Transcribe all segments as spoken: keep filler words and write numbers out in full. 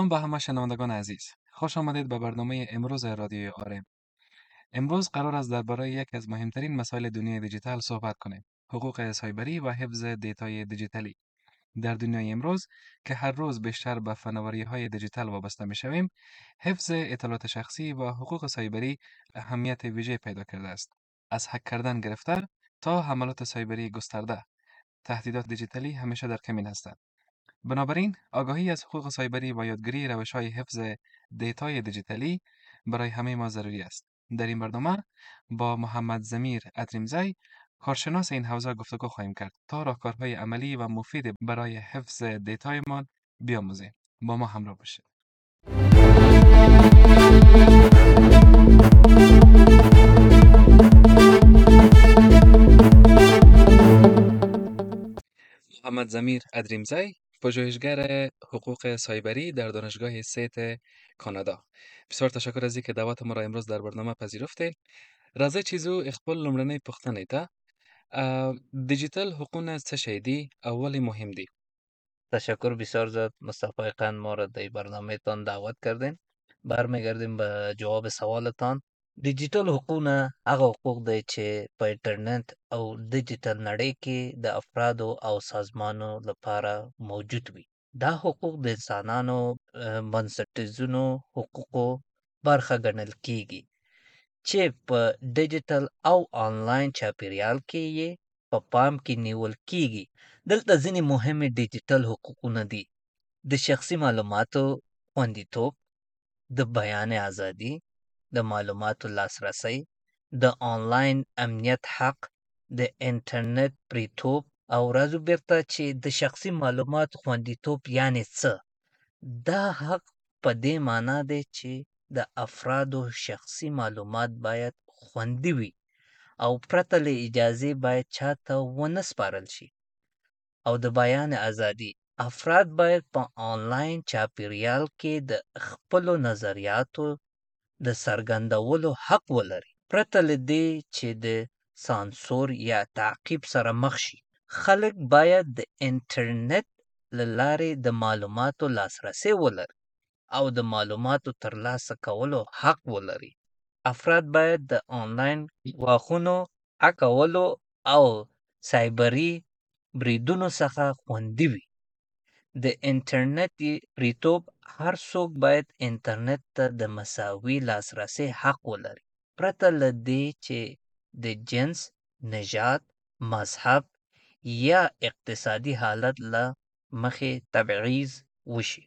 سلام به همه شنوندگان عزیز. خوش آمدید به برنامه امروز رادیوی آرم. امروز قرار است درباره یک از مهمترین مسائل دنیای دیجیتال صحبت کنیم. حقوق سایبری و حفظ دیتای دیجیتالی. در دنیای امروز که هر روز بیشتر به فناوری‌های دیجیتال وابسته می‌شویم، حفظ اطلاعات شخصی و حقوق سایبری اهمیت ویژه پیدا کرده است. از هک کردن گرفته تا حملات سایبری گسترده، تهدیدات دیجیتالی همیشه در کمین هستند. بنابراین آگاهی از حقوق سایبری و یادگیری روش‌های حفظ دیتای دیجیتالی برای همه ما ضروری است. در این برنامه با محمد ضمیر ادریمزی، کارشناس این حوزه گفتگو خواهیم کرد تا راهکارهای عملی و مفید برای حفظ دیتایمان بیاموزیم. با ما همراه باشید. محمد ضمیر ادریمزی، پژوهشگر حقوق سایبری در دانشگاه سیت کانادا. بسیار تشکر از اینکه دعوت ما را امروز در برنامه پذیرفتید. راځئ چې زه خپل لومړنۍ پوښتنې ته اه، دیجیتال حقوقونه څه شی دي او ولې مهم دي؟ تشکر بسیار زیاد مصطفی قند ما را در برنامه تان دعوت کردین. برمیگردیم به جواب سوالتان. دیجیټل حقوقونه هغه حقوق دی چې په انټرنیټ او ډیجیټل نړۍ کې د افرادو او سازمانو لپاره موجود وي. دا حقوق د انسانانو اه، بنسټیزونو حقوقو برخه ګڼل کیږي چې په ډیجیټل او آنلاین چاپیریال کې یې په پام کې نیول کیږي. دلته ځینې مهمې ډیجیټل حقوقونه دي: د شخصي معلوماتو خوندیتوب، د بیان ازادي، د معلوماتو لاسرسی، د آنلاین امنیت حق، د انټرنیټ پریتوب. او راځو بیرته چې د شخصي معلوماتو خوندیتوب یعنی څه. دا حق په دې معنا دی چې د افرادو شخصي معلومات باید خوندي وي او پرته له اجازې باید چاته ونه سپارل شي. او د بیان ازادي، افراد باید په آنلاین چاپیریال کې د خپلو نظریاتو د څرګندولو حق ولري پرته له دې چې د سانسور یا تعقیب سره مخ شي. خلک باید د انټرنیټ له لارې د معلوماتو لاسرسی ولري او د معلوماتو ترلاسه کولو حق ولري. افراد باید د آنلاین ګواښونو، هکولو او سایبري بریدونو څخه خوندي وي. د انټرنیټ پریتوب، هر څوک باید انټرنیټ ته د مساوي لاسرسي حق ولري پرته له دې چې د جنس، نژاد، مذهب یا اقتصادي حالت له مخې تبعیض وشي.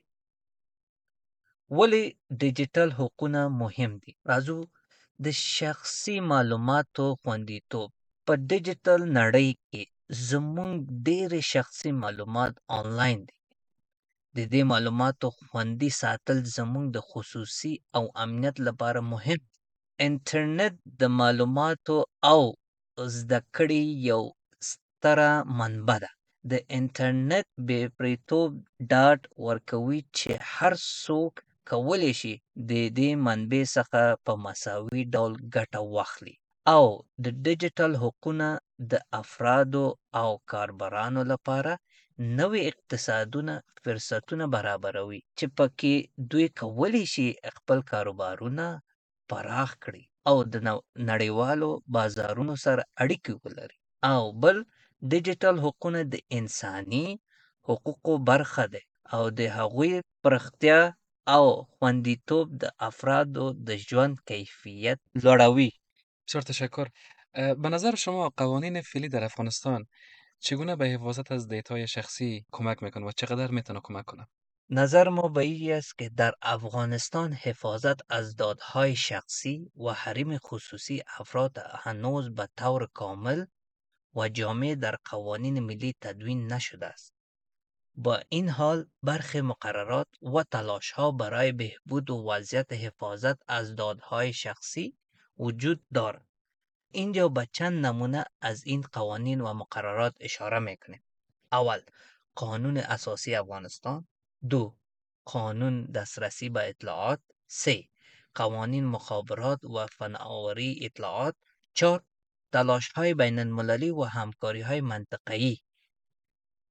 ولې ډیجیټل حقوقونه مهم دي؟ راځو د شخصي معلوماتو خوندیتوب. په ډیجیټل نړۍ کې زموږ ډېرې شخصي معلومات آنلاین دي. د دې معلوماتو خوندي ساتل زموږ د خصوصي او امنیت لپاره مهم دي. انټرنیټ د معلوماتو او زده کړې یو ستره منبع ده. د انټرنیټ بې پریتوب ډاډ ورکوي چې هر څوک کولی شي د دې منبع څخه په مساوي ډول ګټه واخلي. او د ډیجیټل حقوقونه د افرادو او کاربرانو لپاره نوې اقتصادونه فرصتونه برابروي چې پکې دوی کولی شي خپل کاروبارونه پراخ کړي او د نو- نړیوالو بازارونو سره اړیکې ولري. او بل ډیجیټل حقوقونه د انساني حقوقو برخه ده او د هغوی پراختیا او خوندیتوب د افرادو د ژوند کیفیت لوړوي. بسیار تشکر. اه، به نظر شما قوانین فعلی در افغانستان چگونه به حفاظت از دیتای شخصی کمک میکنه و چقدر میتونه کمک کنه؟ نظر ما به این است که در افغانستان حفاظت از دادهای شخصی و حریم خصوصی افراد هنوز به طور کامل و جامع در قوانین ملی تدوین نشده است. با این حال برخی مقررات و تلاش‌ها برای بهبود و وضعیت حفاظت از دادهای شخصی وجود دارد. اینجا به چند نمونه از این قوانین و مقررات اشاره میکنیم. اول، قانون اساسی افغانستان. دو، قانون دسترسی به اطلاعات. سه، قوانین مخابرات و فناوری اطلاعات. چهار، تلاش های بین المللی و همکاری های منطقه‌ای.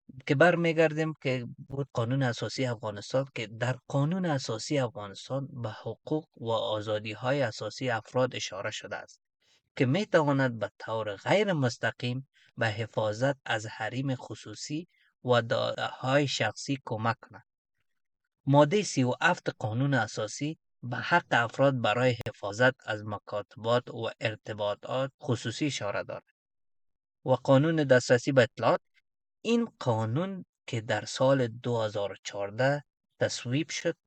که برمیگردیم که بود قانون اساسی افغانستان، که در قانون اساسی افغانستان به حقوق و آزادی های اساسی افراد اشاره شده است که می تواند به طور غیر مستقیم به حفاظت از حریم خصوصی و داده های شخصی کمک کند. ماده سی و هفت قانون اساسی به حق افراد برای حفاظت از مکاتبات و ارتباطات خصوصی اشاره دارد و قانون دسترسی به اطلاعات. این قانون که در سال دو هزار و چهارده تصویب شد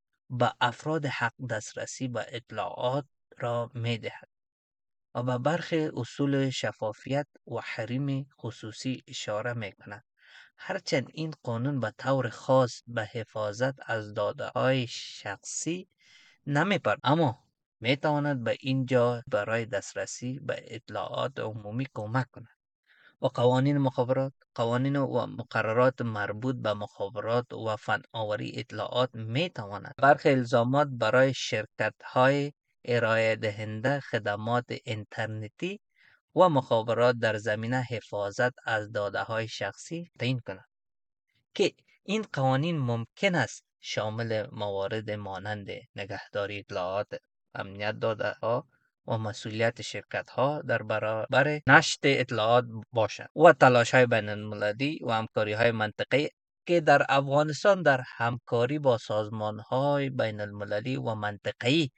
به افراد حق دسترسی به اطلاعات را می دهد و به برخی اصول شفافیت و حریم خصوصی اشاره می کند. هرچند این قانون به طور خاص به حفاظت از داده های شخصی نمی پردازد، اما می تواند به اینجا برای دسترسی به اطلاعات عمومی کمک کند. و قوانین مخابرات، قوانین و مقررات مربوط به مخابرات و فناوری اطلاعات می تواند برخی الزامات برای شرکت های ارائه دهنده خدمات اینترنتی و مخابرات در زمینه حفاظت از داده های شخصی تعیین کند که این قوانین ممکن است شامل موارد مانند نگهداری اطلاعات، امنیت داده ها و مسئولیت شرکت ها در برابر نشر اطلاعات باشد و تلاش های بین المللی و همکاری های منطقه که در افغانستان در همکاری با سازمان های بین المللی و منطقه‌ای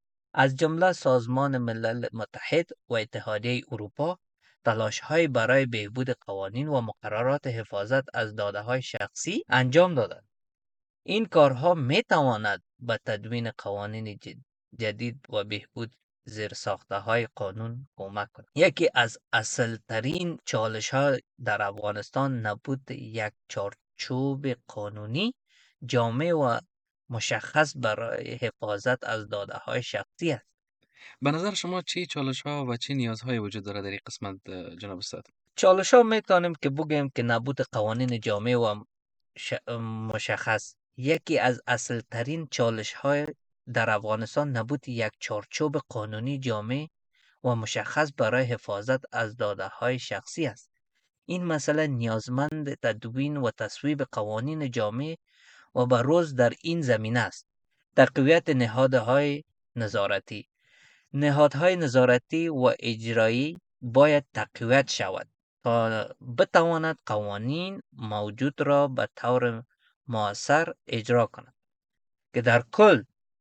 از جمله سازمان ملل متحد و اتحادیه اروپا تلاش‌هایی برای بهبود قوانین و مقررات حفاظت از داده‌های شخصی انجام دادند. این کارها می‌تواند به تدوین قوانین جد- جدید و بهبود زیرساخته‌های قانون کمک کند. یکی از اصل‌ترین چالش‌ها در افغانستان نبود یک چارچوب قانونی جامع و مشخص برای حفاظت از داده‌های شخصی است. به نظر شما چی چالش ها و چی نیازهایی وجود داره در این قسمت اه، جناب استاد؟ چالش ها میتونیم که بگیم که نبود قوانین جامع و ش- مشخص. یکی از اصل ترین چالش های در افغانستان نبود یک چارچوب قانونی جامع و مشخص برای حفاظت از داده های شخصی است. این مسئله نیازمند تدوین و تصویب قوانین جامع و بروز در این زمینه است. تقویت نهادهای نظارتی، نهادهای نظارتی و اجرایی باید تقویت شود تا بتواند قوانین موجود را به طور مؤثر اجرا کند که در کل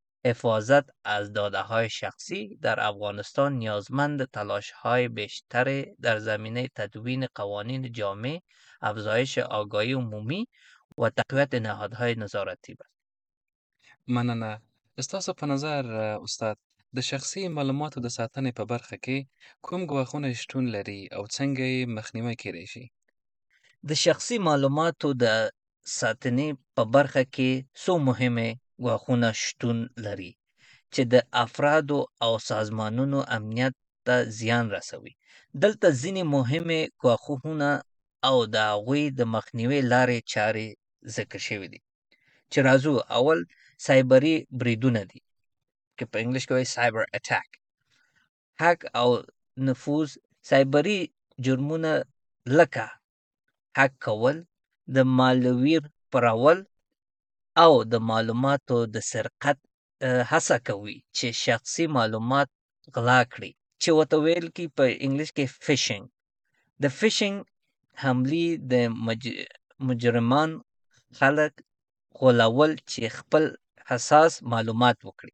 حفاظت از داده های شخصی در افغانستان نیازمند تلاش های بیشتر در زمینه تدوین قوانین جامع، افزایش آگاهی عمومی و تقویت نهادهای نظارتی است. مننه. ستاسو په نظر اه، استاد د شخصي معلوماتو د ساتنې په برخه کې کوم ګواښونه شتون لري او څنګه یې مخنیوی کیدای شي؟ د شخصي معلوماتو د ساتنې په برخه کې څو مهمې ګواښونه شتون لري چې د افرادو او سازمانونو امنیت ته زیان رسوي. دلته ځینې مهمې ګواښونه او د هغوی د مخنیوي لارې چارې ذکر شوي دي چې راځو. اول سایبري بریدونه دي که په انګلیش کې وایي سایبر اټاک، هک او نفوذ. سایبري جرمونه لکه هک کول، د مالویر خپرول او د معلوماتو د سرقت اه، هڅه کوي چې شخصي معلومات غلا کړي، چې ورته ویل کی په انګلیش کې فیشنګ. د فیشنګ حملې د مج... مجرمان خلک غولول چې خپل حساس معلومات وکړي.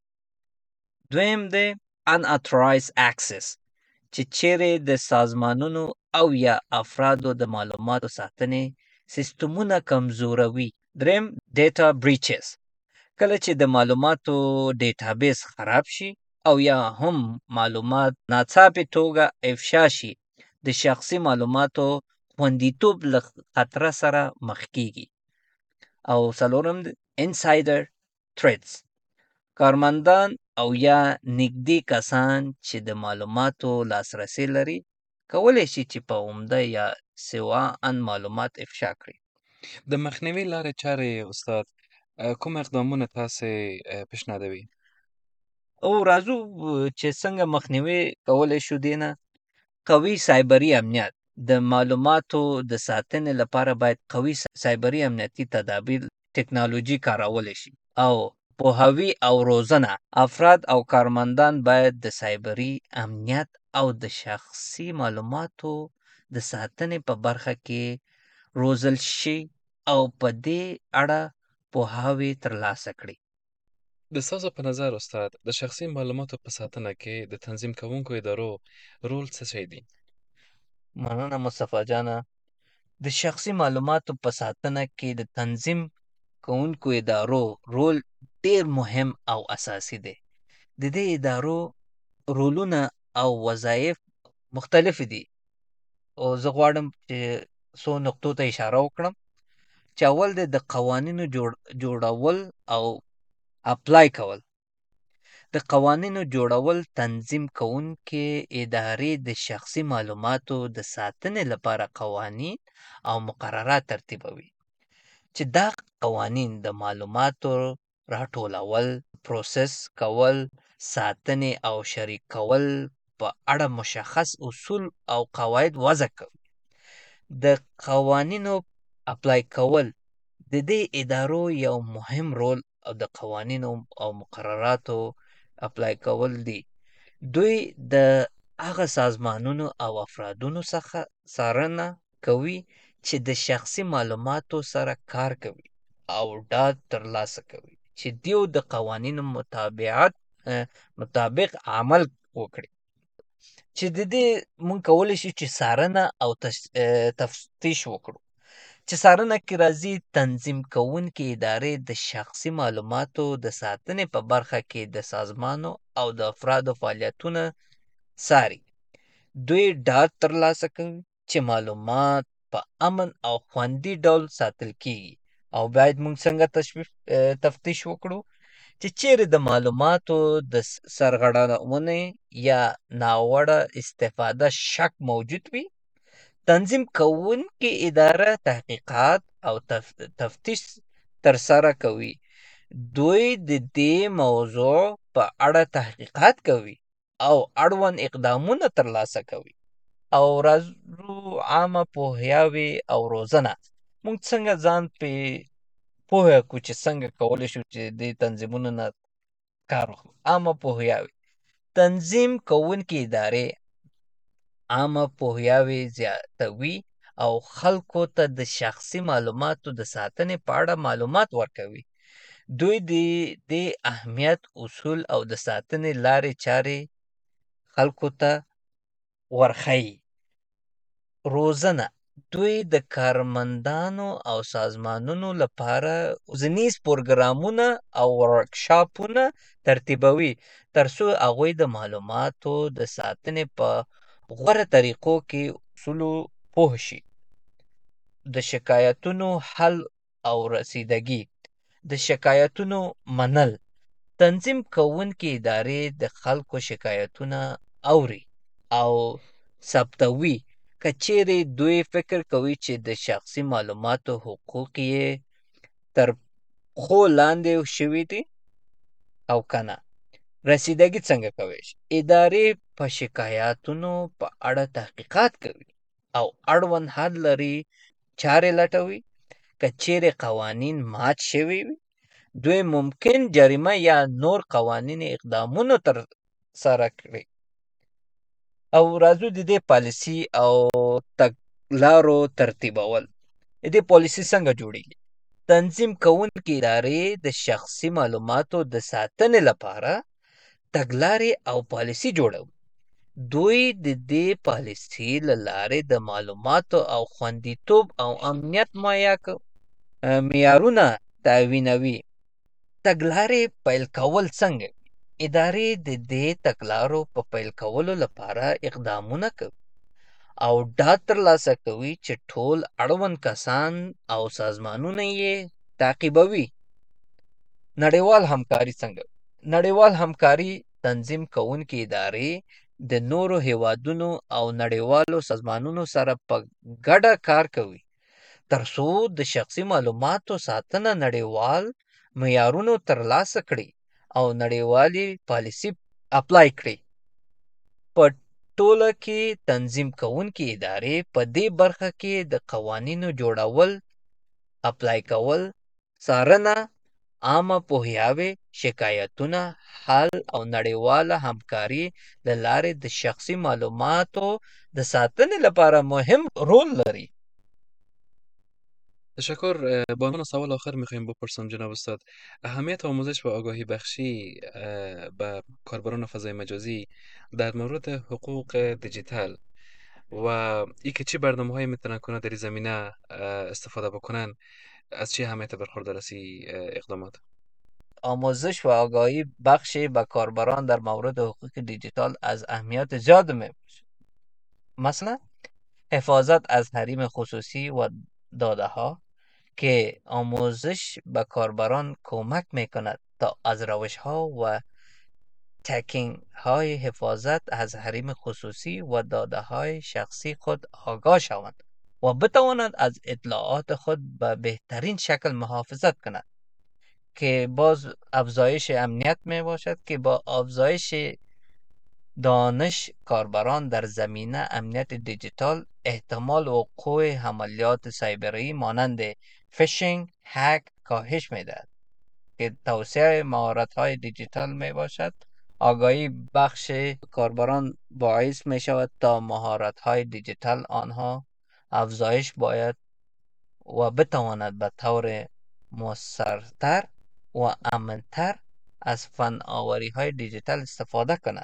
دویم د unauthorized access چې چیرې د سازمانونو او یا افرادو د معلوماتو ساتنې سیستمونه کمزوروي. دریم ډیټا بریچز، کله چې د معلوماتو ډیټابیس خراب شي او یا هم معلومات ناڅاپي توګه افشا شي، د شخصي معلوماتو خوندیتوب له خطر سره مخ کیږي. او څلورم انسایدر تھریټس، کارمندان او یا نږدې کسان چې د معلوماتو لاسرسی لري کولی شي چې په عمده یا سوا ان معلومات افشا کړي. د مخنیوي لارې چارې استاد اه، کوم اقدامونه تاسې اه، پیشنهادوي؟ او راځو چې څنګه مخنیوي کولی شو دینه. قوي سایبري امنیت، د معلوماتو د ساتنې لپاره باید قوي سایبري امنیتي تدابیر ټکنالوژي کارولی شي او پوهاوی او روزنه افراد او کارمندان باید د سایبري امنیت او د شخصي معلوماتو د ساتنې په برخه کې روزل شي او په دې اړه پوهاوی ترلاسه کړي. د ستاسو په نظر استاد د شخصي معلوماتو په ساتنه کې د تنظیم کوونکو ادارو رول څه شی دی؟ مننه مصطفی جانه. د شخصي معلوماتو په ساتنه کې د تنظیم کوونکو ادارو رول ډیر مهم او اساسي دی. د دې ادارو رولونه او وظایف مختلف دي او زه غواړم چې څو نقطو ته اشاره وکړم چې اول دی د قوانینو جوړ جوړول او اپلای کول. د قوانینو جوړول تنظیم کوونکې ادارې د شخصي معلوماتو د ساتنې لپاره قوانین او مقررات ترتیبوي چې دا قوانین د معلوماتو راټولول، پروسس کول، ساتنې او شریکول په اړه مشخص اصول او قواعد وضع کوي. د قوانینو اپلای کول د دې ادارو یو مهم رول او د قوانینو او مقرراتو اپلای کول دي. دوی د هغه سازمانونو او افرادونو څخه څارنه کوي چې د شخصي معلوماتو سره کار کوي او ډاډ ترلاسه کوي چې دیو د قوانینو مطابقت مطابق عمل وکړي. چې د دې مونږ کولی شو چې څارنه او تفتیش وکړو. چې څارنه کې راځي تنظیم کوونکې ادارې د شخصي معلوماتو د ساتنې په برخه کې د سازمانو او د افرادو فعالیتونه څاري. دوی ډاډ ترلاسه کوي چې معلومات په امن او خوندي ډول ساتل کیږي او باید موږ څنګه تشویق تفتیش وکړو چې چیرې د معلوماتو د سرغړونې یا ناوړه استفاده شک موجود وي. تنظیم کوونکې اداره تحقیقات او تفتیش ترسره کوي. دوی د دې موضوع په اړه تحقیقات کوي او اړوند اقدامونه ترلاسه کوي. او راځو عامه پوهاوی او روزنه. موږ څنګه ځان په پوهه کو چې څنګه کولی شو چې د تنظیمونو نه کار واخلو. عامه پوهاوی. تنظیم کوونکې ادارې عامه پوهاوی زیاتوي او خلکو ته د شخصي معلوماتو د ساتنې په اړه معلومات ورکوي. دوی د دې اهمیت، اصول او د ساتنې لارې چارې خلکو ته ورښيي. روزنه. دوی د کارمندانو او سازمانونو لپاره روزنیز پروګرامونه او ورکشاپونه ترتیبوي ترڅو هغوی د معلوماتو د ساتنې په غوره طریقو کې اصولو پوه شي. د شکایتونو حل او رسیدګي. د شکایتونو منل. تنظیم کوونکې ادارې د خلکو شکایتونه اوري او ثبتوي که چیرې دوی فکر کوي چې د شخصي معلوماتو حقوق یې تر پښو لاندې شوي دي او که نه. رسیدګي څنګه کوي شي؟ ادارې په شکایاتونو په اړه تحقیقات کوي او اړوند حل لري چارې لټوي. که چیرې قوانین مات شوي وي دوی ممکن جریمه یا نور قوانیني اقدامونه تر سره کړي. او راځو د دې پالیسي او تګلارو ترتیبول. د دې پالیسي څنګه جوړیږي؟ تنظیم کوونکې ادارې د شخصي معلوماتو د ساتنې لپاره تګلارې او پالیسي جوړوي. دوی د دې پالیسي له لارې د معلوماتو او خوندیتوب او امنیت معیارونه تعیینوي. تګلارې پیل کول څنګه؟ ادارې د دې تګلارو په پیل کولو لپاره اقدامونه کوي او ډاډ ترلاسه کوي چې ټول اړوند کسان او سازمانونه یې تعقیبوي. نړیوال همکاري څنګه؟ نړیوال همکاري. تنظیم کوونکې ادارې د نورو هیوادونو او نړیوالو سازمانونو سره په ګډه کار کوي ترڅو د شخصي معلوماتو ساتنه نړیوال معیارونو ترلاسه کړي او نړیوالې پالیسي اپلای کړي. په ټوله کې تنظیم کوونکې ادارې په دې برخه کې د قوانینو جوړول، اپلای کول، څارنه، عامه پوهاوی، شکایتونه حل او نړیواله همکاري له لارې د شخصي معلوماتو د ساتنې لپاره مهم رول لري. تشکر. اه، با عنوان سوال آخر میخوایم بپرسم جناب استاد، اهمیت آموزش و آگاهی بخشی اه، به کاربران فضای مجازی در مورد حقوق دیجیتال و ای که چی برنامه هایی میتونن کنه در این زمینه اه، استفاده بکنن، از چی اهمیت برخوردار است این اه، اقدامات؟ آموزش و آگاهی بخشی به کاربران در مورد حقوق دیجیتال از اهمیت زیاد می باشد. مثلا حفاظت از حریم خصوصی و داده ها که آموزش به کاربران کمک می کند تا از روش ها و تکینگ های حفاظت از حریم خصوصی و داده های شخصی خود آگاه شوند و بتوانند از اطلاعات خود به بهترین شکل محافظت کنند، که باز افزایش امنیت می باشد که با افزایش دانش کاربران در زمینه امنیت دیجیتال احتمال وقوع عملیات سایبری مانند فیشینگ، هک کاهش می دهد، که توسعه مهارت های دیجیتال می باشد. آگاهی بخش کاربران باعث می شود تا مهارت های دیجیتال آنها افزایش باید و بتواند به طور مؤثرتر و امنتر از فن آوری های دیجیتال استفاده کند،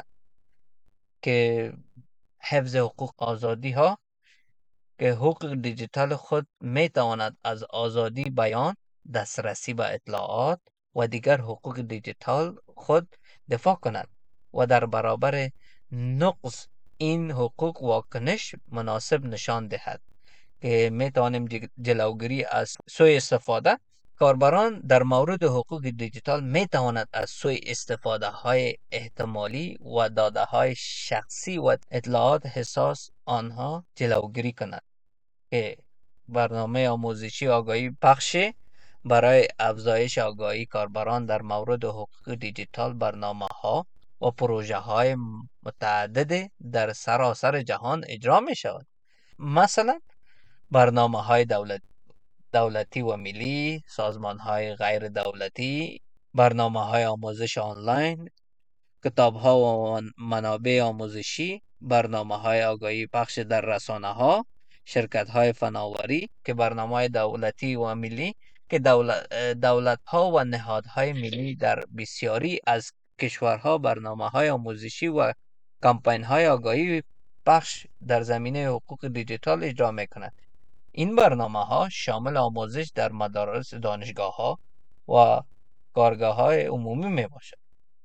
که حفظ حقوق آزادی ها که حقوق دیجیتال خود می تواند از آزادی بیان، دسترسی به اطلاعات و دیگر حقوق دیجیتال خود دفاع کند و در برابر نقض این حقوق واکنش مناسب نشان دهد، که می توانیم جلوگیری از سوء استفاده. کاربران در مورد حقوق دیجیتال می تواند از سوء استفاده های احتمالی و داده های شخصی و اطلاعات حساس آنها جلوگیری کند، که برنامه آموزشی آگاهی بخشی برای افزایش آگاهی کاربران در مورد حقوق دیجیتال برنامه ها و پروژه های متعدد در سراسر جهان اجرا می شود. مثلا برنامه های دولت دولتی و ملی، سازمان های غیر دولتی، برنامه های آموزش آنلاین، کتاب ها و منابع آموزشی، برنامه های آگاهی بخش در رسانه ها، شرکت های فناوری که برنامه های دولتی و ملی که دولت, دولت ها و نهادهای ملی در بسیاری از کشورها برنامه های آموزشی و کمپین های آگاهی بخش در زمینه حقوق دیجیتال اجرا می کند. این برنامه ها شامل آموزش در مدارس، دانشگاه ها و کارگاه های عمومی می باشد.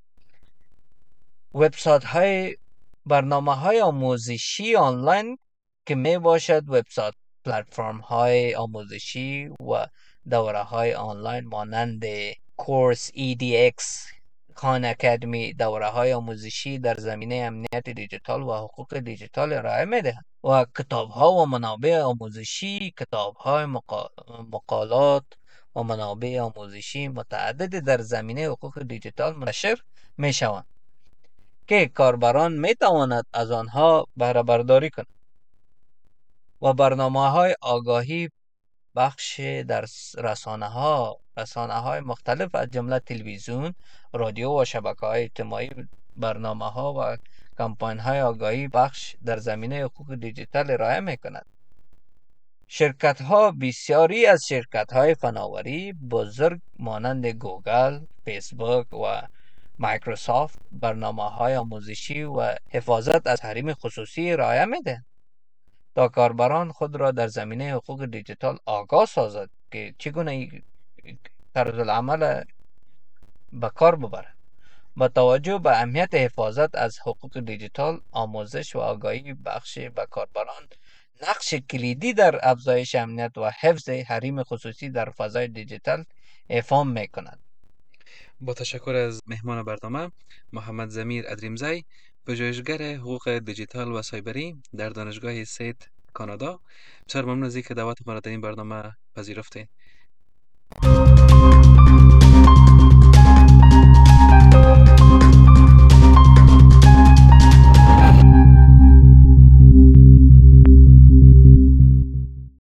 وبسایت های برنامه های آموزشی آنلاین که می باشد وبسایت پلتفرم های آموزشی و دوره های آنلاین مانند کورس ای دی اکس، خان اکادمی، دوره های آموزشی در زمینه امنیت دیجیتال و حقوق دیجیتال ارائه می دهند و کتاب ها و منابع آموزشی، کتاب های مقا... مقالات و منابع آموزشی متعدد در زمینه حقوق دیجیتال منتشر می شوند، که کاربران می تواند از آنها بهره برداری کنند. و برنامه های آگاهی بخش در رسانه ها رسانه های مختلف از جمله تلویزیون، رادیو و شبکه های اجتماعی برنامه ها و کمپین های آگاهی بخش در زمینه حقوق دیجیتال ارائه می کند. شرکت ها بسیاری از شرکت های فناوری بزرگ مانند گوگل، فیسبوک و مایکروسافت برنامه های آموزشی و حفاظت از حریم خصوصی ارائه می دهند تا کاربران خود را در زمینه حقوق دیجیتال آگاه سازد که چگونه طرز العمل به کار ببرد. با توجه به اهمیت حفاظت از حقوق دیجیتال، آموزش و آگاهی بخش به کاربران نقش کلیدی در افزایش امنیت و حفظ حریم خصوصی در فضای دیجیتال ایفا می کند. با تشکر از مهمان برنامه محمد ضمیر ادریمزی، پژوهشگر حقوق دیجیتال و سایبری در دانشگاه سیت کانادا. بسیار ممنون از اینکه دعوت ما را در این برنامه پذیرفتین.